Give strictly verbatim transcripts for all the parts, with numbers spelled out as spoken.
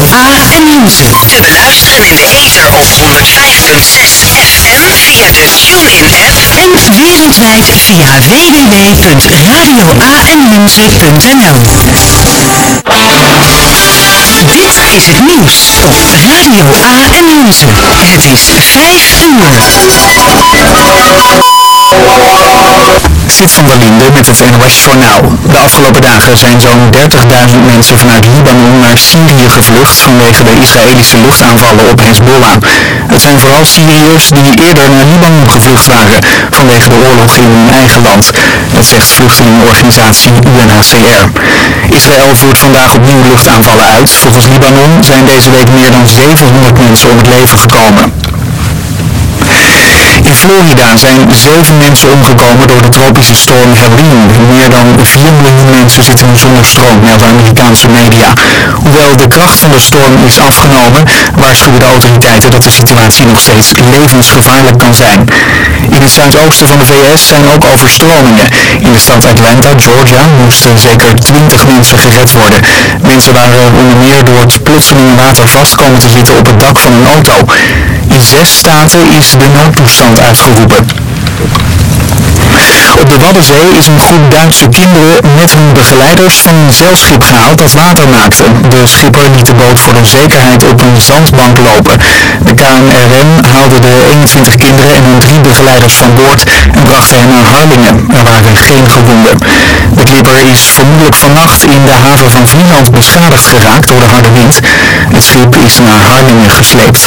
A en Hunze. Te beluisteren in de ether op honderd vijf komma zes F M via de TuneIn-app En wereldwijd via w w w punt radio a n hunze punt n l. Dit is het nieuws op Radio A en Hunze. Het is vijf uur. Zit van der Linde met het N O S-journaal. De afgelopen dagen zijn zo'n dertigduizend mensen vanuit Libanon naar Syrië gevlucht vanwege de Israëlische luchtaanvallen op Hezbollah. Het zijn vooral Syriërs die eerder naar Libanon gevlucht waren vanwege de oorlog in hun eigen land. Dat zegt vluchtelingenorganisatie U N H C R. Israël voert vandaag opnieuw luchtaanvallen uit. Volgens Libanon zijn deze week meer dan zevenhonderd mensen om het leven gekomen. In Florida zijn zeven mensen omgekomen door de tropische storm Helene. Meer dan vier miljoen mensen zitten nu zonder stroom, melden Amerikaanse media. Hoewel de kracht van de storm is afgenomen, waarschuwen de autoriteiten dat de situatie nog steeds levensgevaarlijk kan zijn. In het zuidoosten van de V S zijn ook overstromingen. In de stad Atlanta, Georgia, moesten zeker twintig mensen gered worden. Mensen waren onder meer door het plotselinge water vast komen te zitten op het dak van een auto. In zes staten is de noodtoestand uitgeroepen. Op de Waddenzee is een groep Duitse kinderen met hun begeleiders van een zeilschip gehaald dat water maakte. De schipper liet de boot voor de zekerheid op een zandbank lopen. De K N R M haalde de eenentwintig kinderen en hun drie begeleiders van boord en bracht hen naar Harlingen. Er waren geen gewonden. De clipper is vermoedelijk vannacht in de haven van Vlieland beschadigd geraakt door de harde wind. Het schip is naar Harlingen gesleept.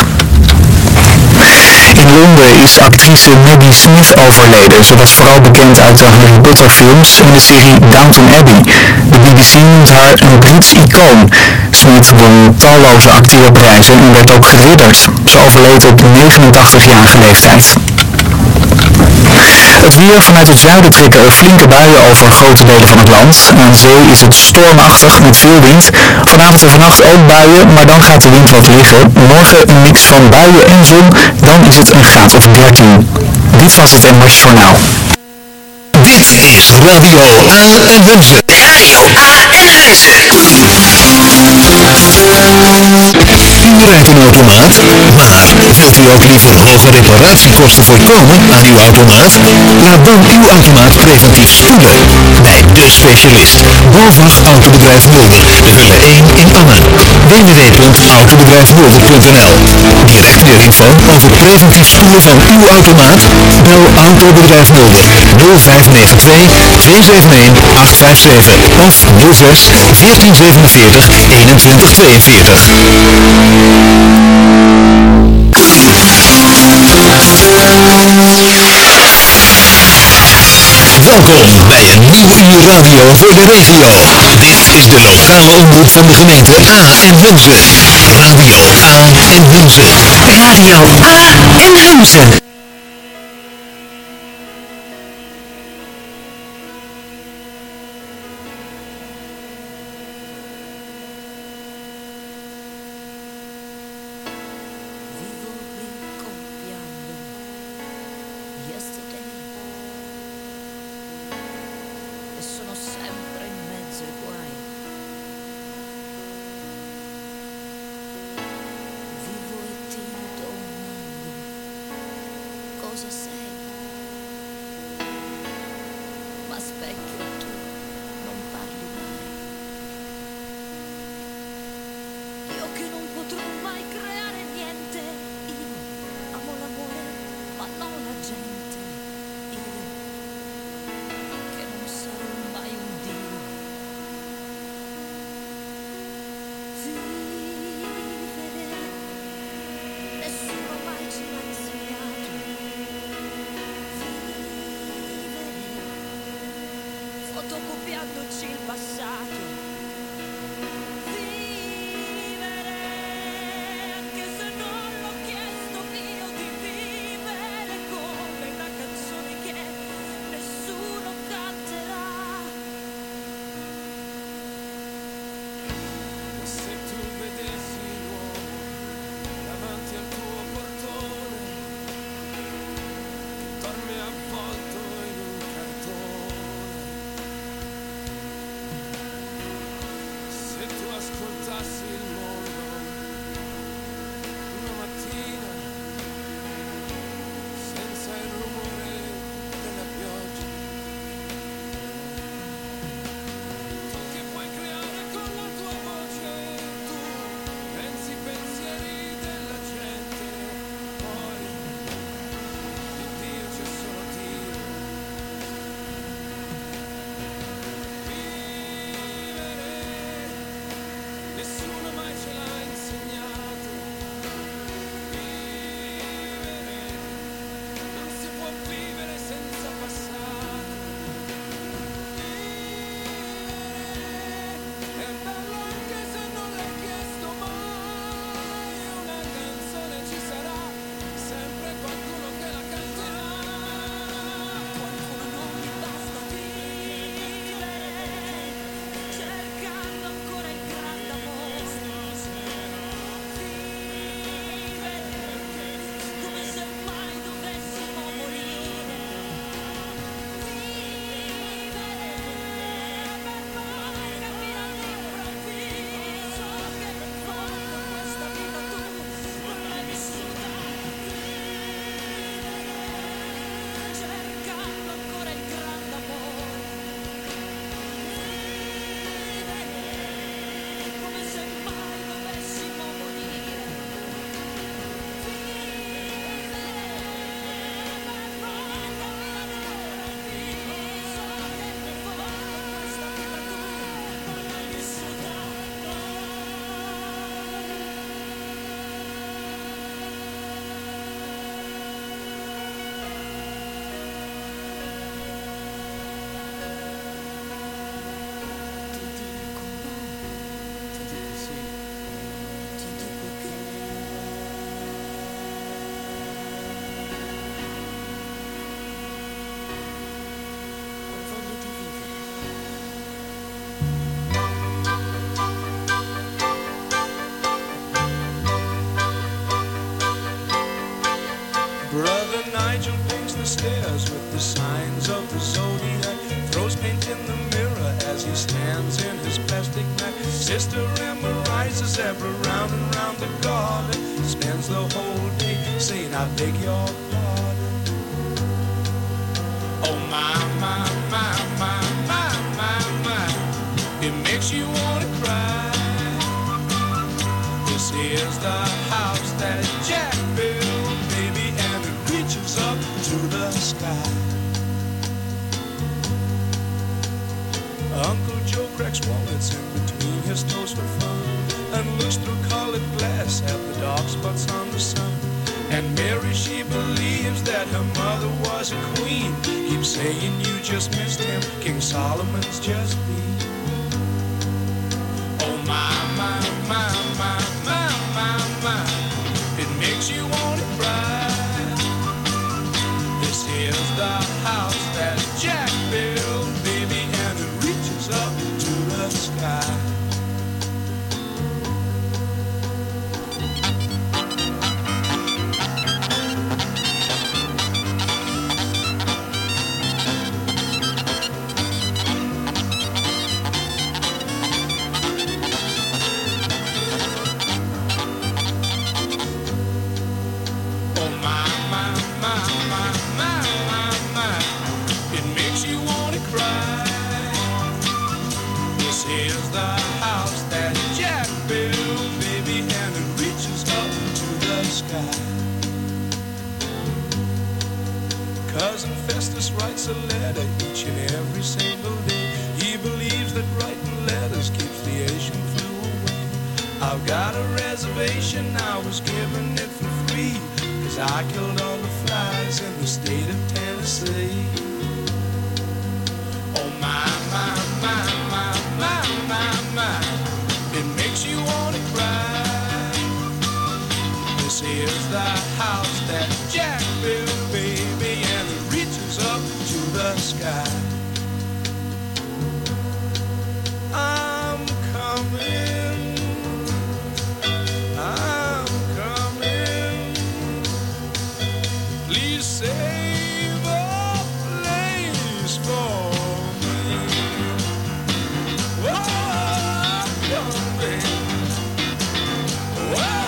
In Londen is actrice Maggie Smith overleden. Ze was vooral bekend uit de Harry Potter films en de serie Downton Abbey. De B B C noemt haar een Brits icoon. Smith won talloze acteerprijzen en werd ook geridderd. Ze overleed op negenentachtigjarige leeftijd. Het weer: vanuit het zuiden trekken er flinke buien over grote delen van het land. Aan zee is het stormachtig met veel wind. Vanavond en vannacht ook buien, maar dan gaat de wind wat liggen. Morgen een mix van buien en zon, dan is het een graad of dertien. Dit was het N O S Journaal. Dit is Radio A en Hunze. Radio A en Hunze. U rijdt een automaat, maar wilt u ook liever hoge reparatiekosten voorkomen aan uw automaat? Laat dan uw automaat preventief spoelen bij de specialist. BOVAG Autobedrijf Mulder, Hulle één in Anne. w w w punt autobedrijf mulder punt n l. Direct meer info over preventief spoelen van uw automaat? Bel Autobedrijf Mulder nul vijf negen twee twee zeven een acht vijf zeven of nul zes veertien zevenenveertig eenentwintig tweeënveertig. Welkom bij een nieuw uur radio voor de regio. Dit is de lokale omroep van de gemeente A en Hunze. Radio A en Hunze. Radio A en Hunze. Nigel paints the stairs with the signs of the zodiac. Throws paint in the mirror as he stands in his plastic bag. Sister Emma rises ever round and round the garden. Spends the whole day saying, I beg your pardon. Oh my, my, my, my, my, my, my. It makes you wanna cry. This is the house that Jack built, baby, and it reaches up to the sky. Uncle Joe cracks walnuts in between his toes for fun and looks through colored glass at the dark spots on the sun. And Mary, she believes that her mother was a queen. Keeps saying you just missed him, King Solomon's just been. Oh my, my, my, my, my, my, my. It makes you wanna cry. This is the house that Jack built, baby, and it reaches up to the sky. Cousin Festus writes a letter each and every single day. He believes that writing letters keeps the Asian flu away. I've got a reservation, I was given it for free, 'cause I killed all the flies in the state of Tennessee. Oh my, my, my, my, my, my, my. It makes you wanna cry. This is the house that Jack built, baby, and it reaches up to the sky. I'm coming, I'm coming. Please save a place for me. Whoa, I'm coming. Whoa.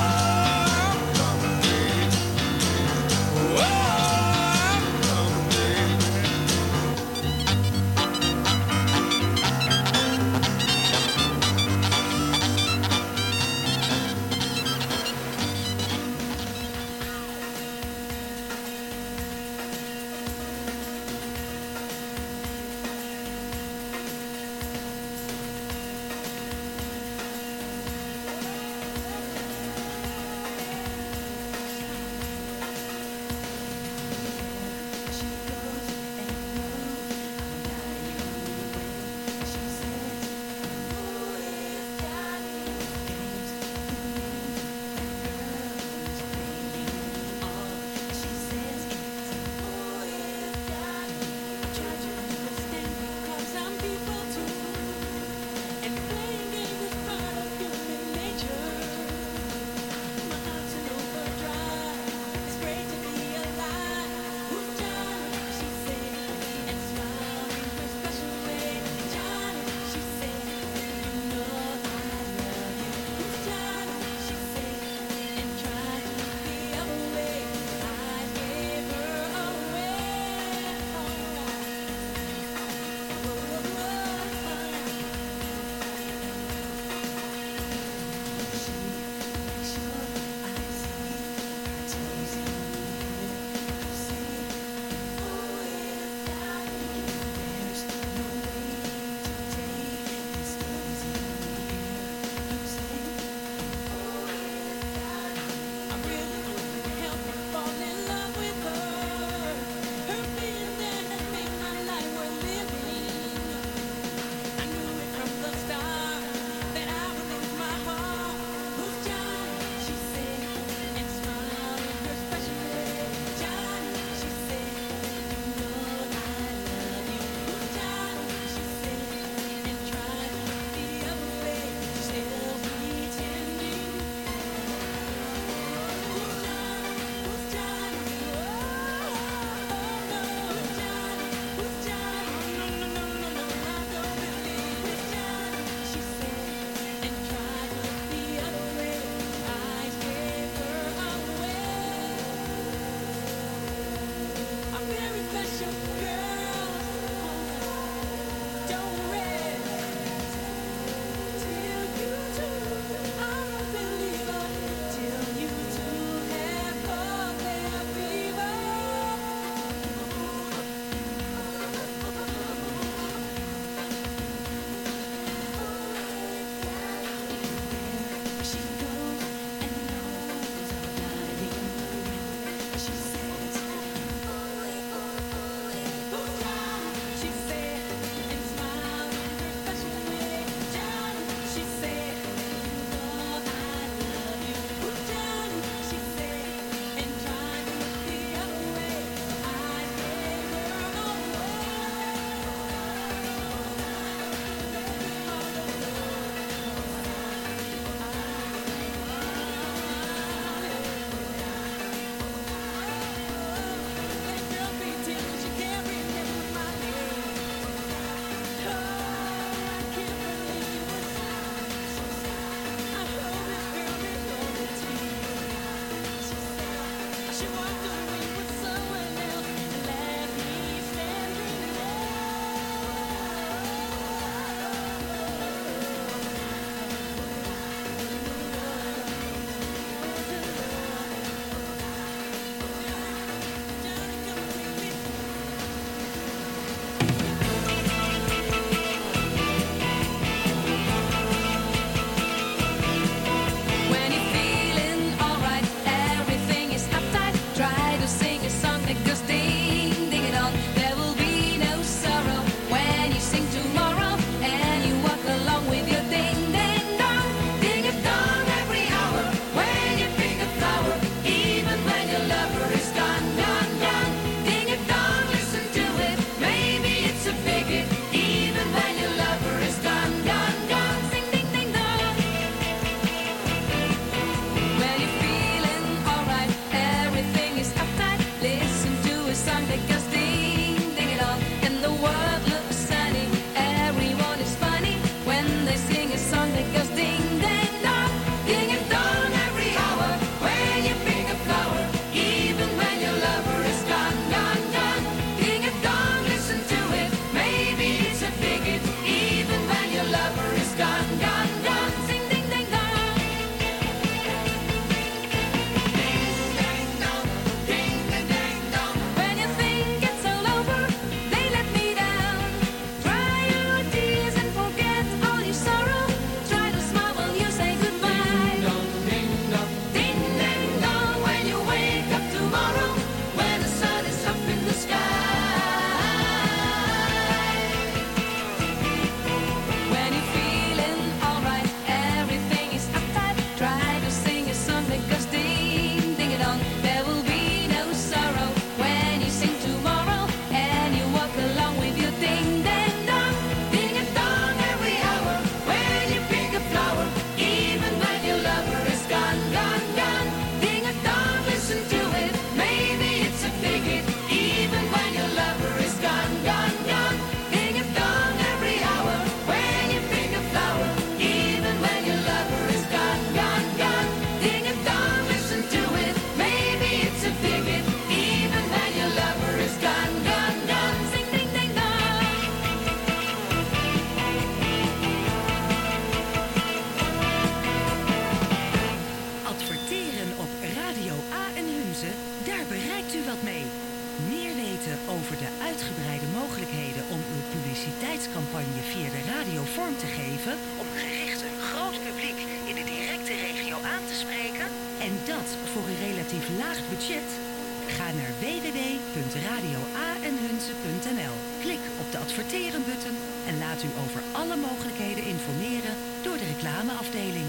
ruimte geven om gericht een groot publiek in de directe regio aan te spreken en dat voor een relatief laag budget? Ga naar w w w punt radio a en hunze punt n l. Klik op de adverteren-button en laat u over alle mogelijkheden informeren door de reclameafdeling.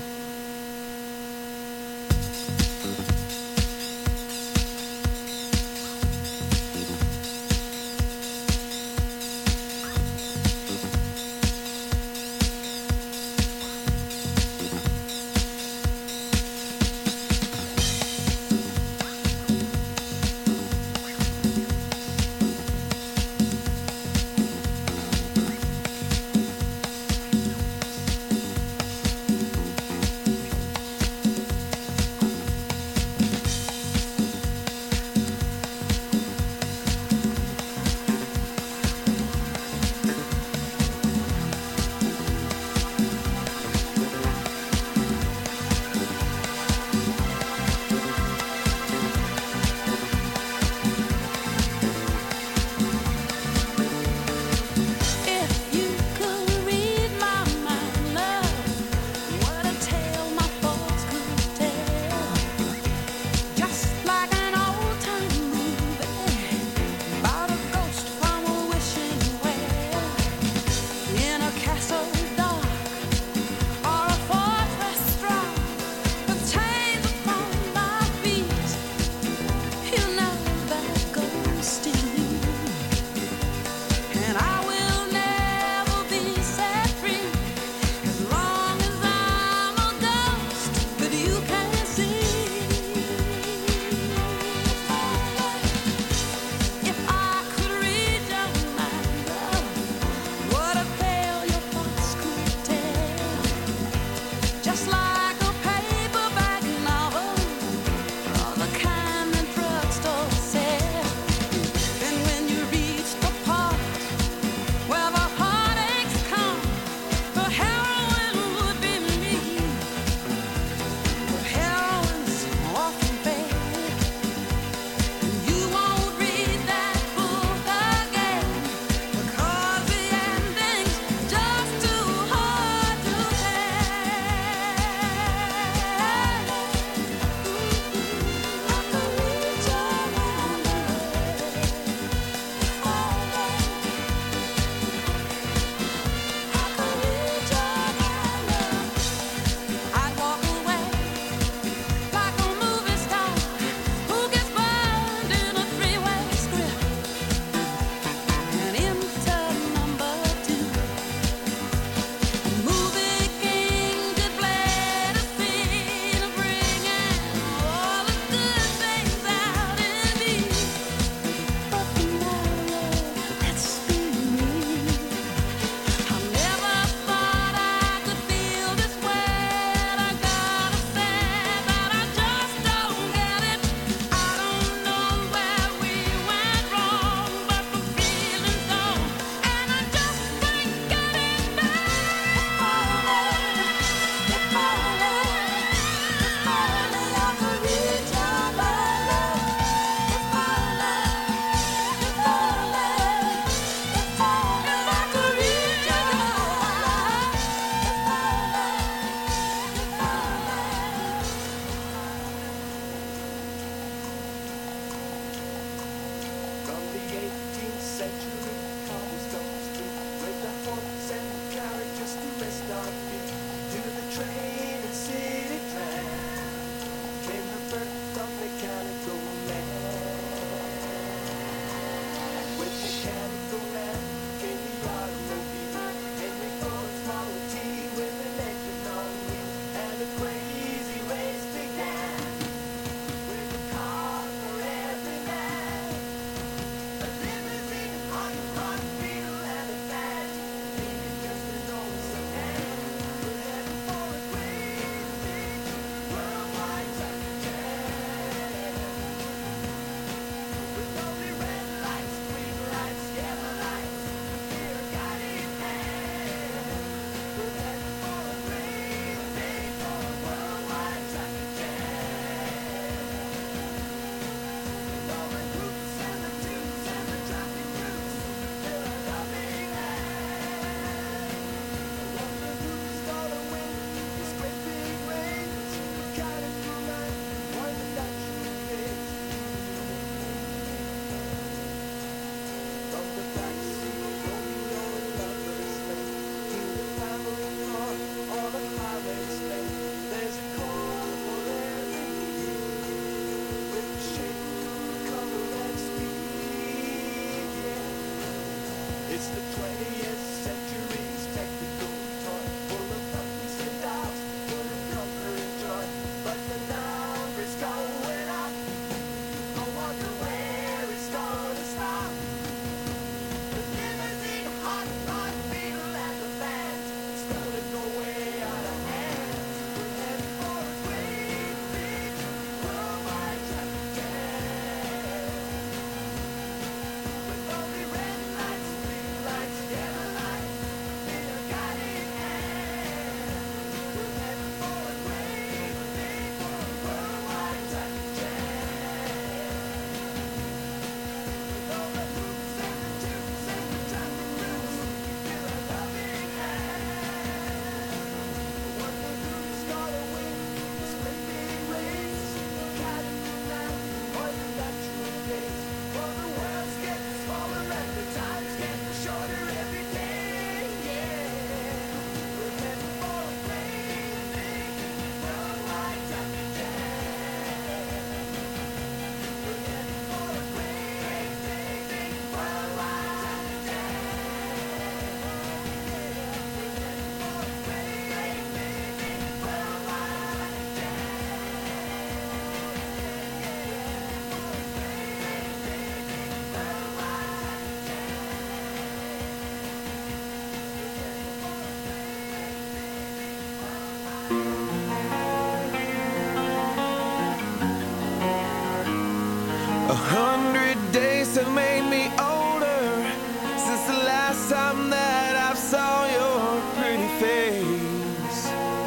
Have made me older since the last time that I saw your pretty face.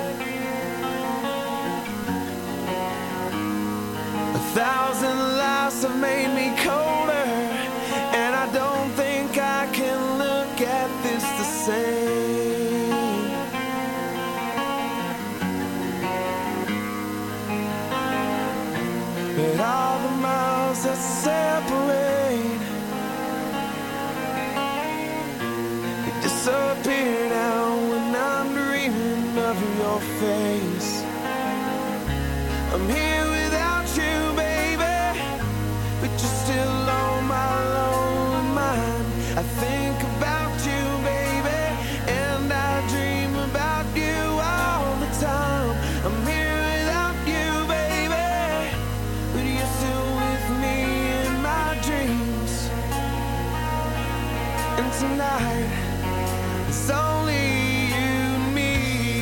A thousand lives have made me colder, and I don't think I can look at this the same. But all the miles that separate disappear now when I'm dreaming of your face. I'm here without you, baby, but you're still on my lonely mind. I think about you, baby, and I dream about you all the time. I'm here without you, baby, but you're still with me in my dreams. And tonight it's only you and me.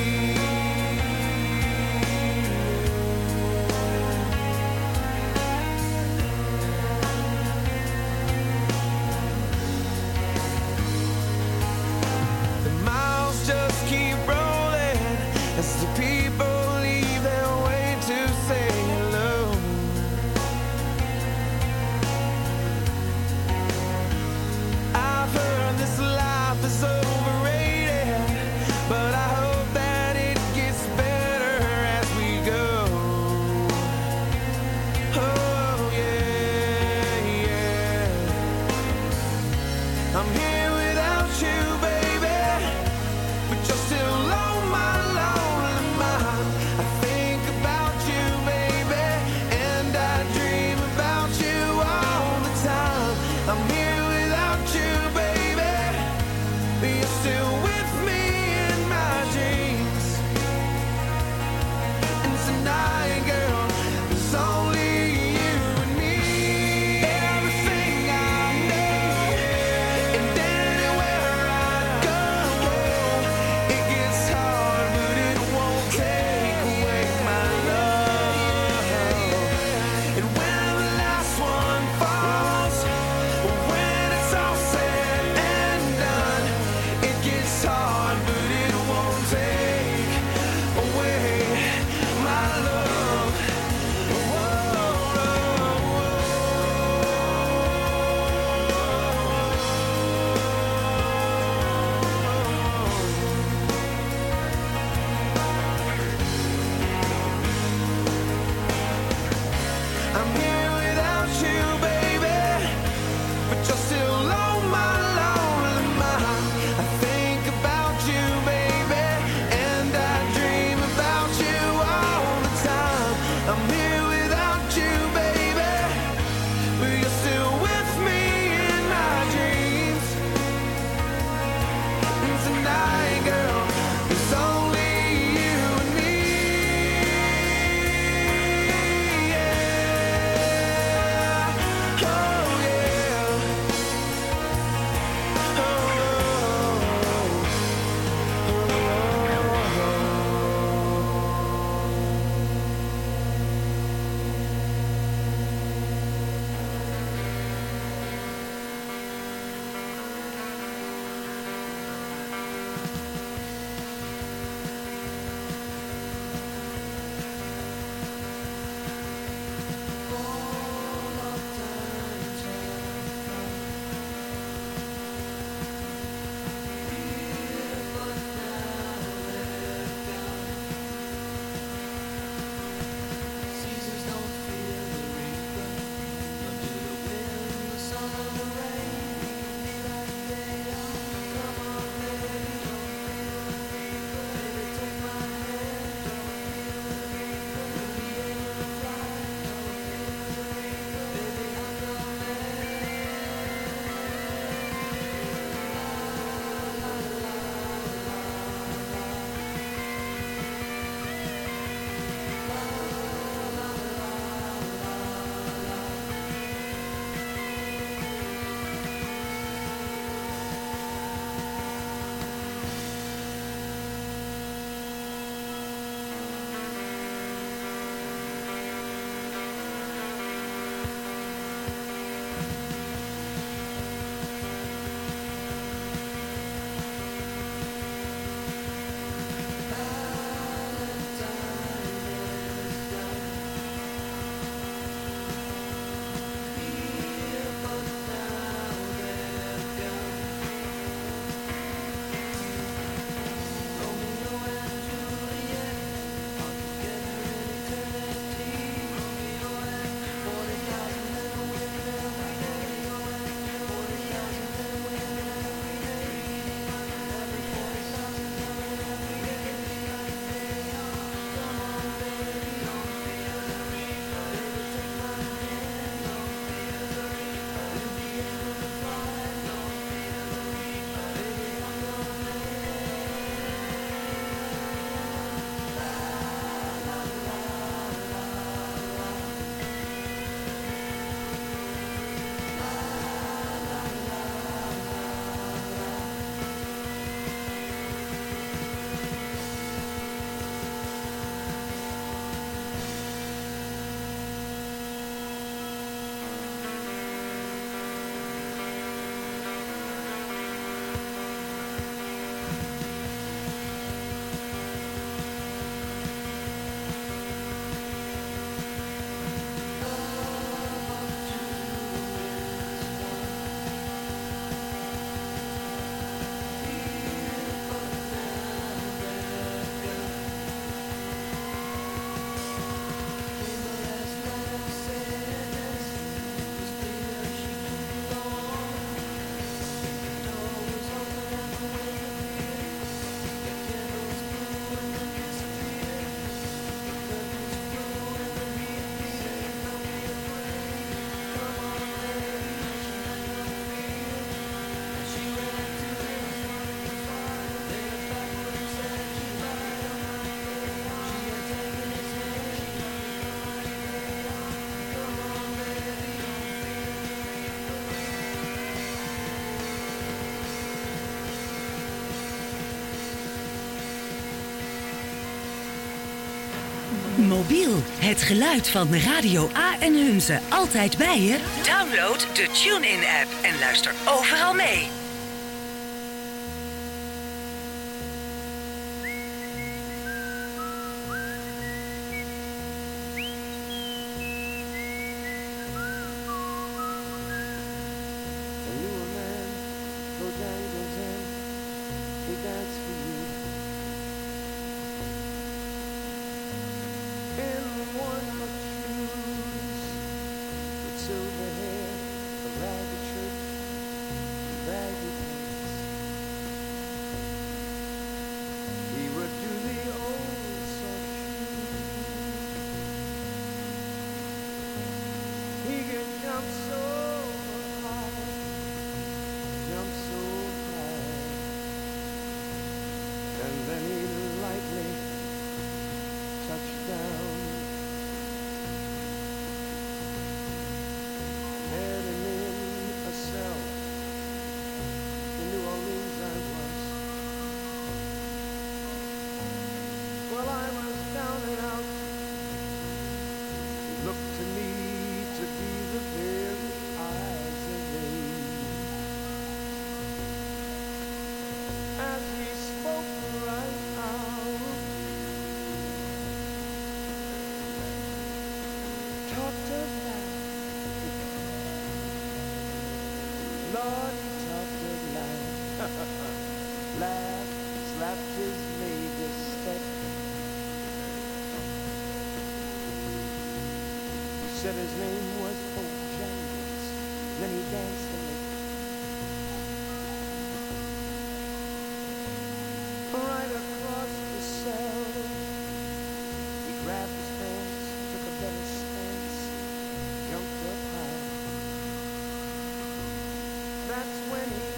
The miles just keep rolling as the people leave their way to say hello. I've heard this life is overrated, but I hope that it gets better as we go. Oh yeah, yeah. I'm here without you, baby, but you're still on my lonely mind. I think about you, baby, and I dream about you all the time. I'm here without you, baby, but you're still with me in my dreams. And tonight, girl, it's only you and me. Everything I know, and anywhere I go, it gets hard, but it won't take away my love. And when the last one falls, when it's all said and done, it gets hard, but it won't take away my love. I'm here without you, baby, but you're still on my lonely mind. I think about you, baby, and I dream about you all the time. I'm here without you, baby, but you're still with me in my dreams. mobiel. Het geluid van Radio A en Hunze altijd bij je? Download de TuneIn-app en luister overal mee. Said his name was Bojangles, then he danced a lick. Right across the cell, he grabbed his pants, took a better stance, jumped up high. That's when he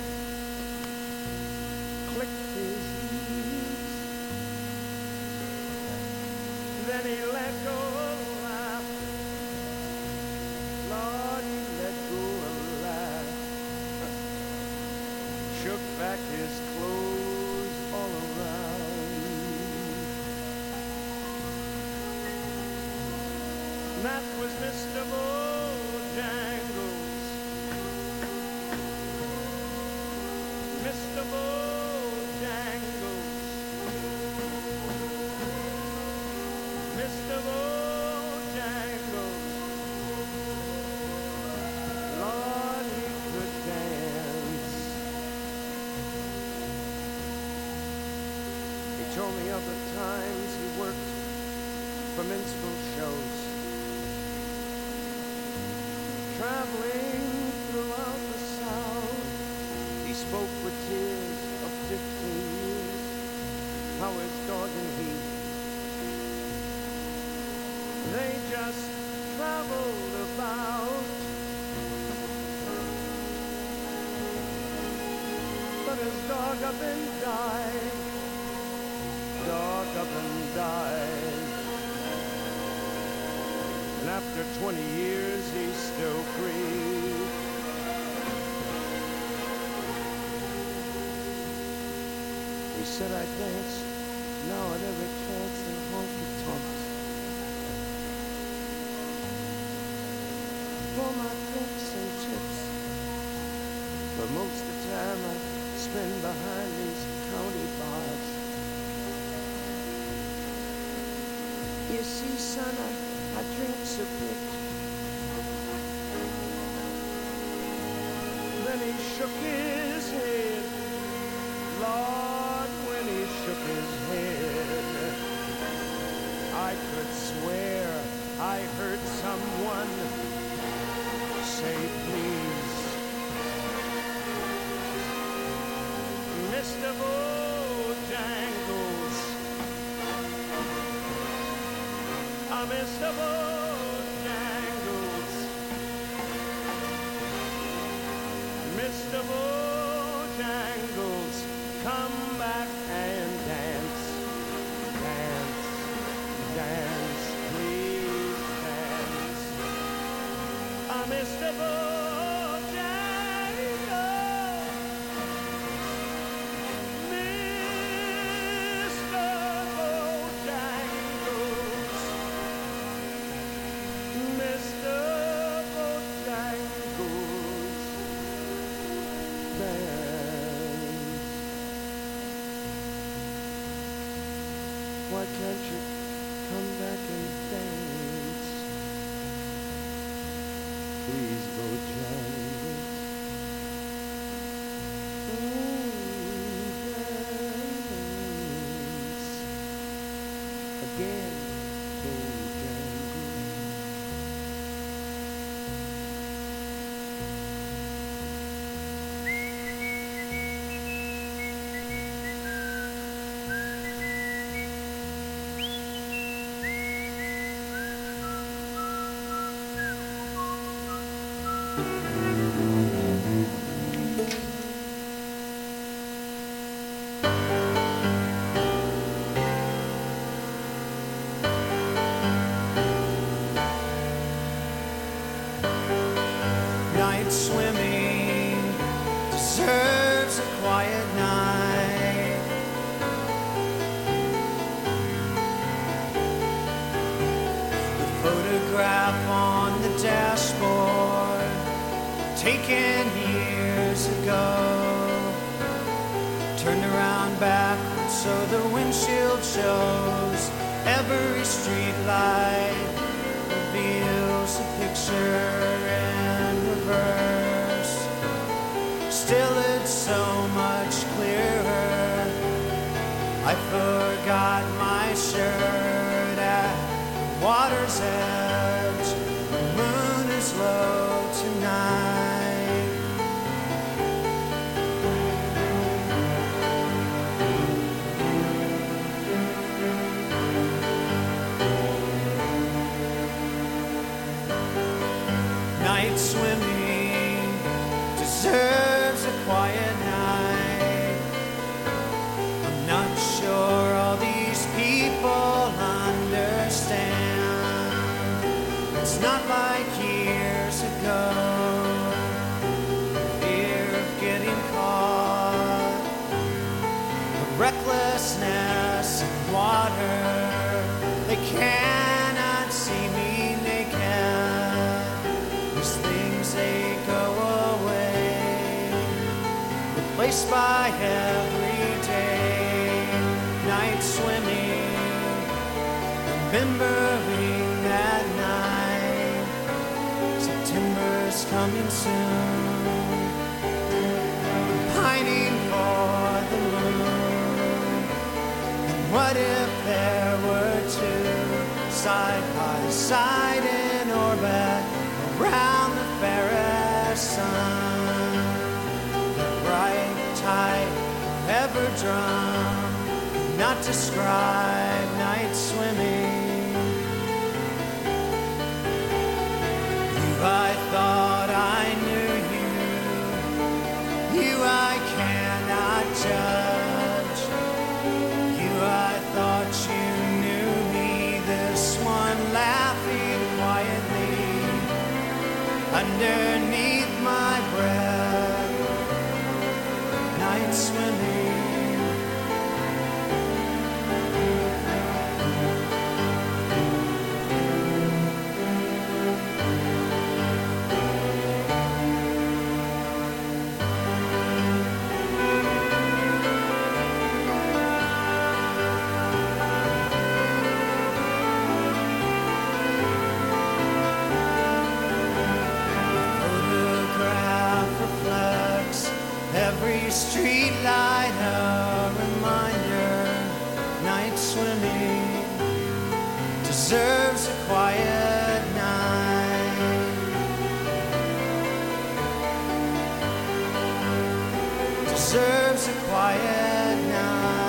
clicked his heels, then he let go. Shook back his clothes all around. That was Mister Bojangles. Mister Bojangles. Mister Bojangles. Lord, he could dance. Told me of the times he worked for minstrel shows, traveling throughout the South. He spoke with tears of fifteen years, how his dog and he, they just traveled about. But his dog up and died. Dog up and died. And after twenty years he's still free. He said I dance now at every chance in honky-tonks for my drinks and chips. But most of the time I spend behind these county bars. You see, son, I, I drink so big. Then he shook his head. Lord, when he shook his head, I could swear I heard someone say, please. Mister Bojangles, ah, Mister Bojangles, Mister Bojangles, come back and dance, dance, dance, please dance. Ah, Mister Bojangles, Mister Bojangles, Please, Bojangles. Again, Bojangles. Night swimming deserves a quiet night. The photograph on the dashboard, taken years ago, turned around backwards so the windshield shows. Every street light reveals a picture in reverse. Still it's so much clearer. I forgot my shirt at the water's edge. The moon is low tonight. Night swimming deserves a quiet night. I'm not sure all these people understand. It's not like years ago. Fear of getting caught, the recklessness in water. They cannot see me naked. These things, they go away, replaced by everyday. Night swimming, remembering that night. September's coming soon. I'm pining for the moon. And what if there were two side by side in orbit around the fairest sun? The bright tide ever drum not describe night swimming. You, I thought I knew you. You, I cannot judge. You, I thought you knew me. This one laughing quietly underneath my breath. Night swimming. Every street light a reminder. Night swimming deserves a quiet night. Deserves a quiet night.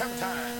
Hammer time.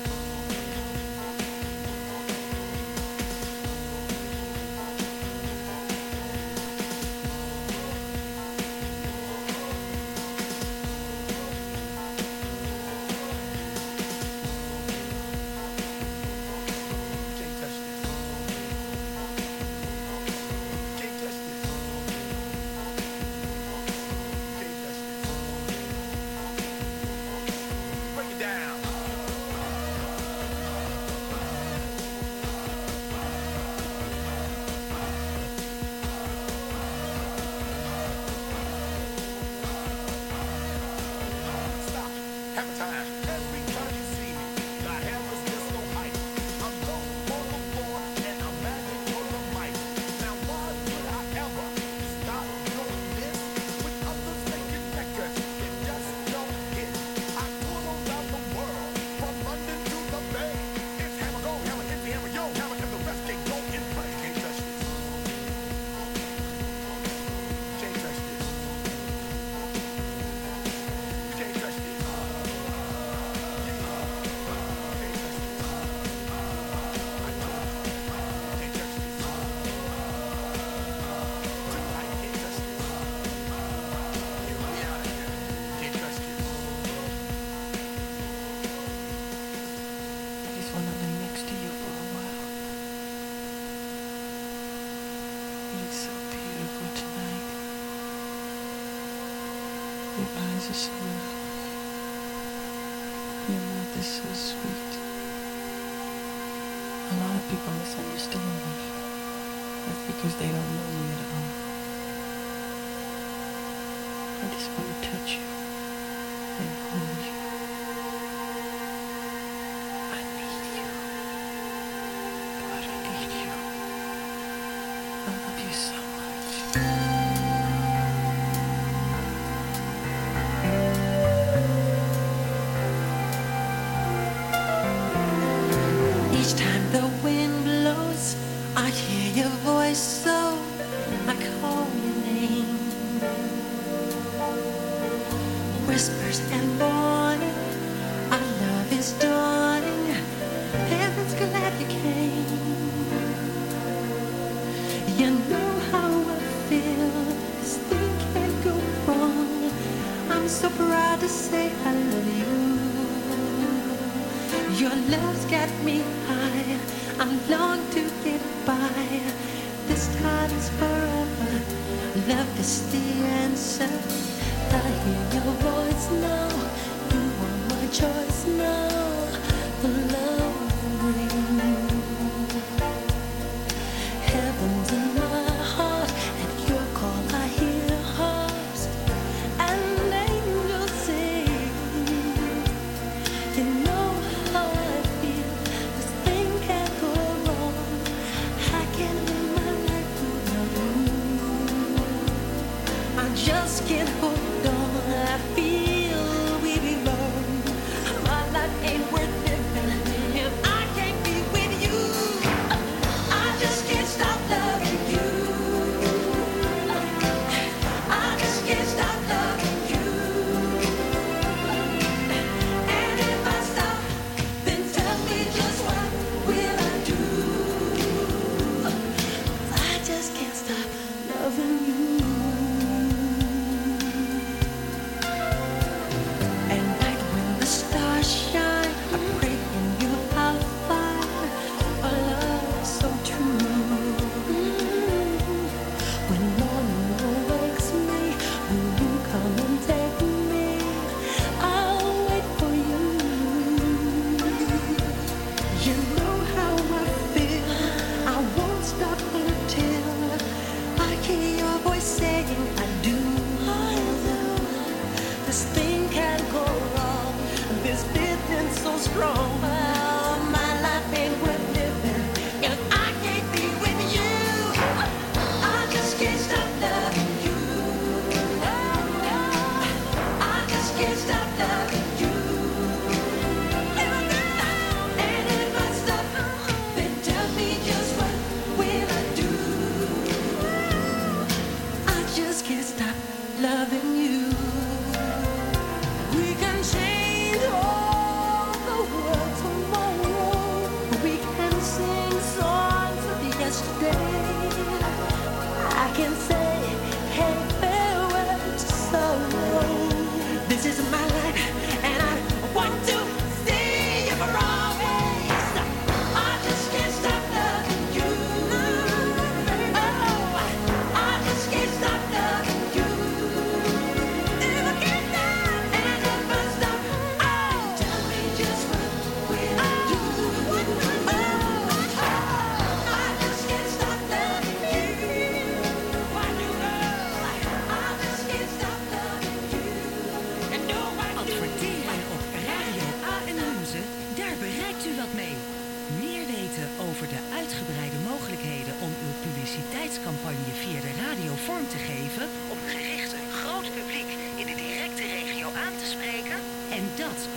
Loving you, we can change all the world.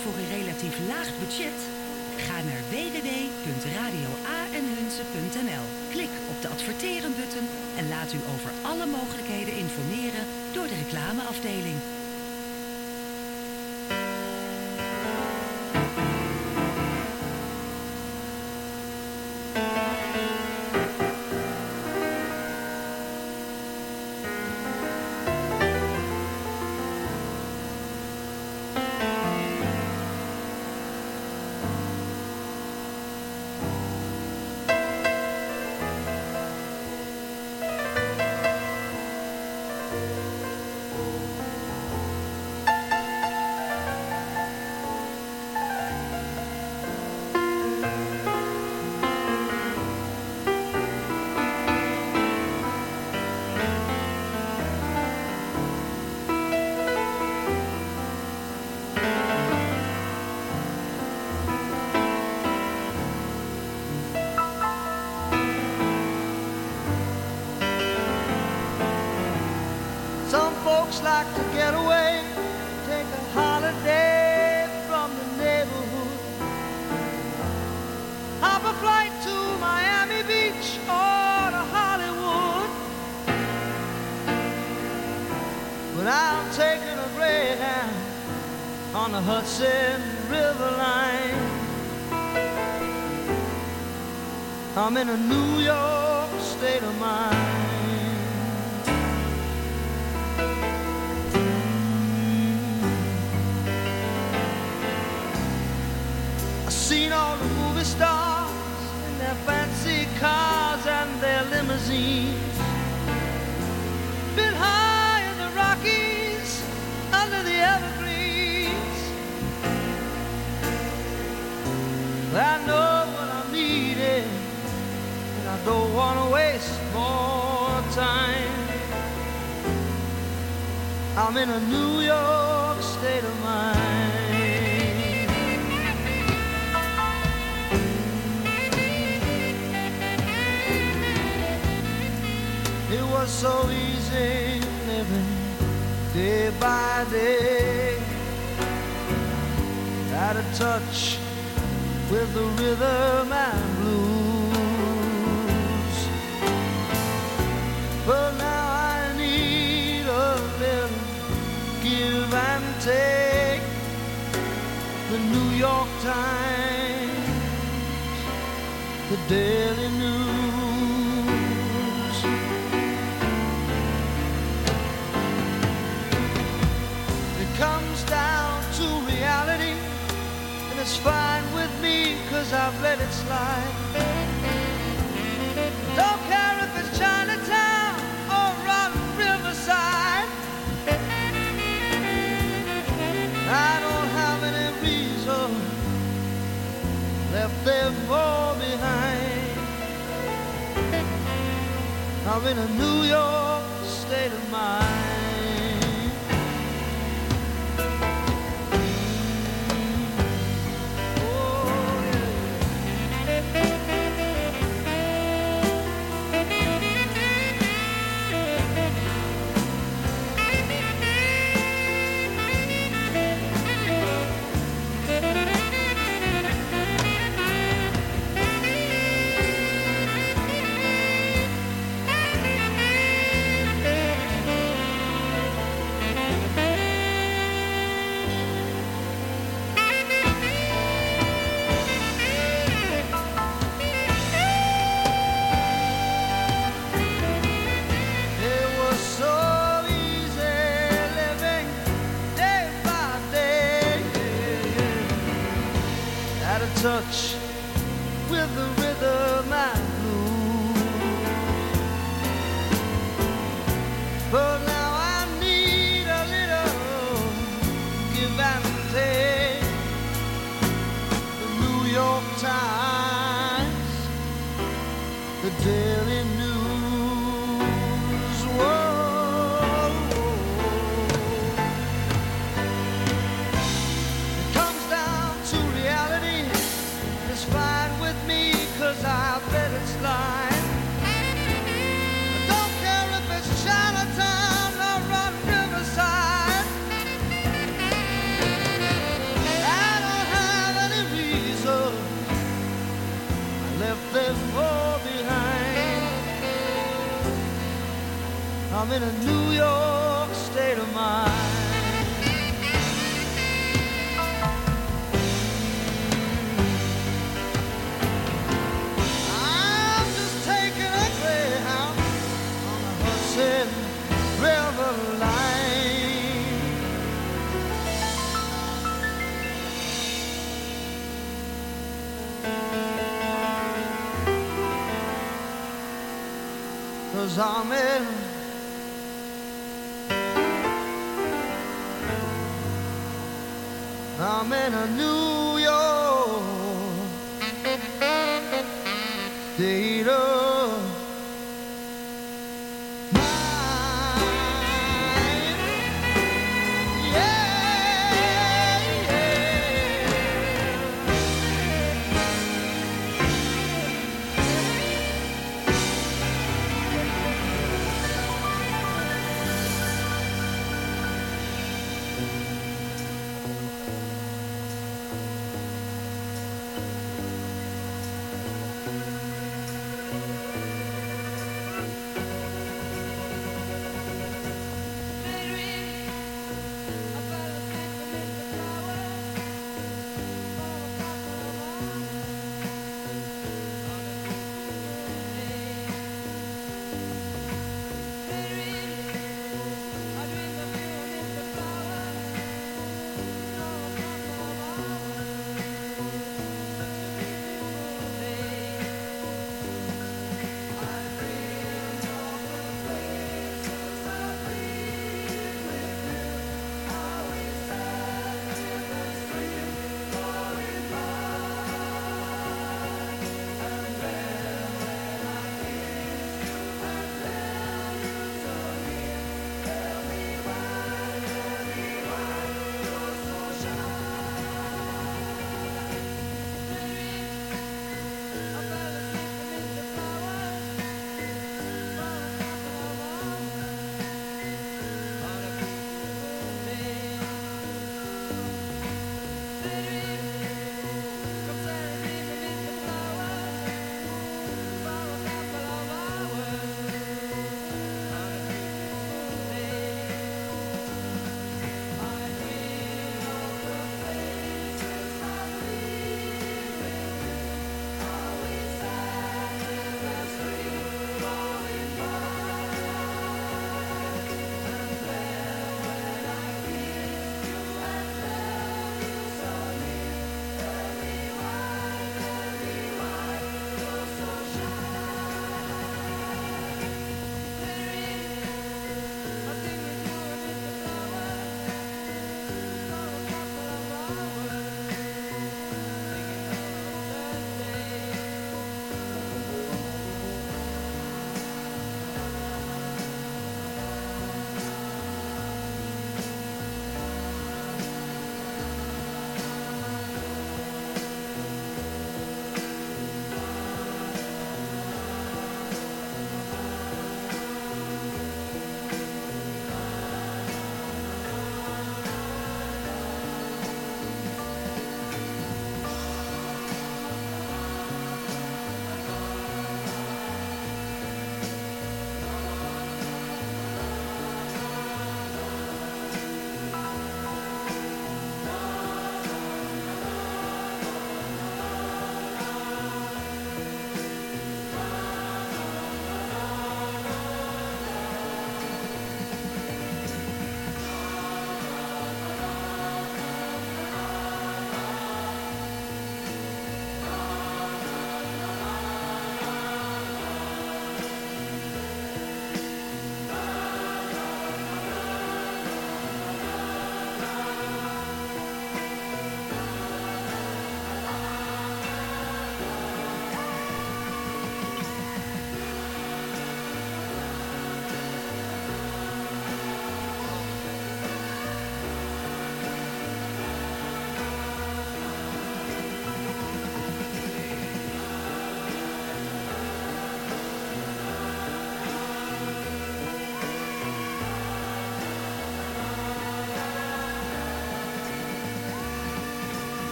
voor een relatief laag budget? Ga naar w w w punt radio a en hunze punt n l. Klik op de adverteren-button en laat u over alle mogelijkheden informeren door de reclameafdeling. Like to get away, take a holiday from the neighborhood, hop a flight to Miami Beach or to Hollywood, but I'm taking a Greyhound on the Hudson River line. I'm in a New York state of mind. Seen all the movie stars in their fancy cars and their limousines. Been high in the Rockies, under the evergreens. I know what I'm needing, and I don't want to waste more time. I'm in a New York state of mind. It was so easy living day by day, out of touch with the rhythm and blues. But now I need a little give and take. The New York Times, the Daily News. Comes down to reality, and it's fine with me, cause I've let it slide. Don't care if it's Chinatown or rotten Riverside. I don't have any reason left them all behind. I'm in a New York state of mind. Touch with the rhythm and blues. But now I need a little give and take. The New York Times, the Daily News. Whoa. It comes down to reality. I'm in a New York state of mind. I'm just taking a Greyhound on the Hudson River line. 'Cause I'm in I'm in a New